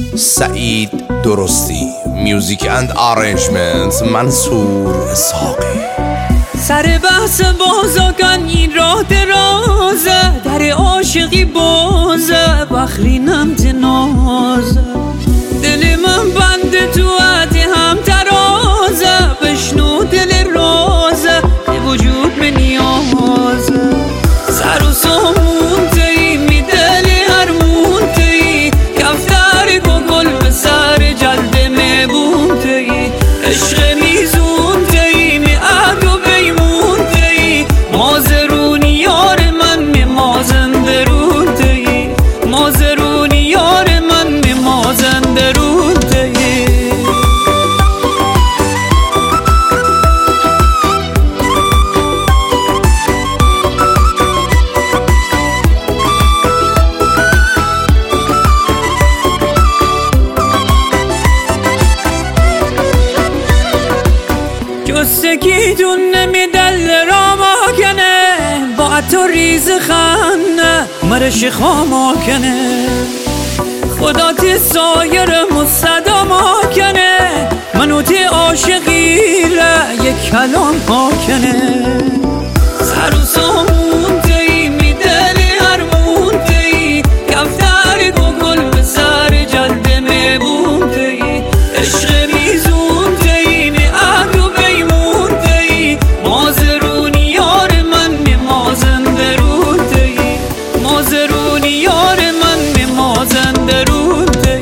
سعید درستی. میوزیک اند آرنجمنت منصور اسحاقی. سر بحث بازا کن این راه درازه، در عاشقی بازه بخرینم تنازه. دل من بند تو عدی هم ترازه، بشنو دل رازه به وجود به نیازه. سر و سامون تایی می دلی هرمون تایی، کفتر گل به سر جلد میبون تایی. عشق میزون تایی می عد و بیمون تایی، مازرونی یار من می مازندرون تایی. مازرونی یار من می مازندرون تایی. جستگی دون نمی دل را ماکنه، با تو ریز خانه مرش خاما کنه. خدا تی سایر مصدا ماکنه، منو تی عاشقی را یک کلام ماکنه. سر و سامون تی می دلی هرمون تی، کفتر گل به سر جلد میبون تی. عشق میزون تی می عد و بیمون تی، مازرونی یار من می مازندرون تی. مازرونی یار من می مازندرون تی.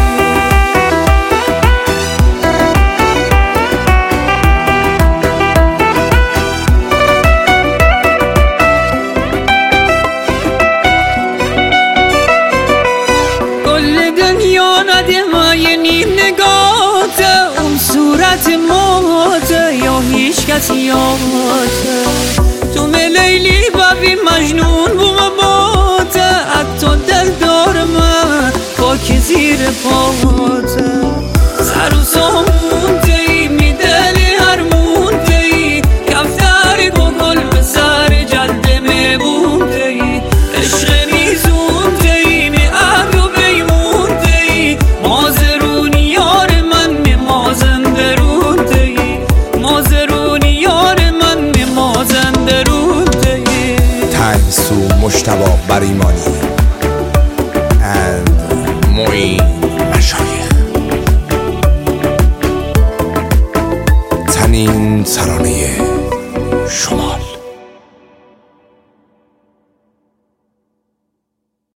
کل دنیا ندیمای نیم نگاته، اون صورت موته یا هیچ کسی یاته. تو لیلی ببی مجنون بوم باته، حتی دل دار من خاک زیر پاته. سر و سامون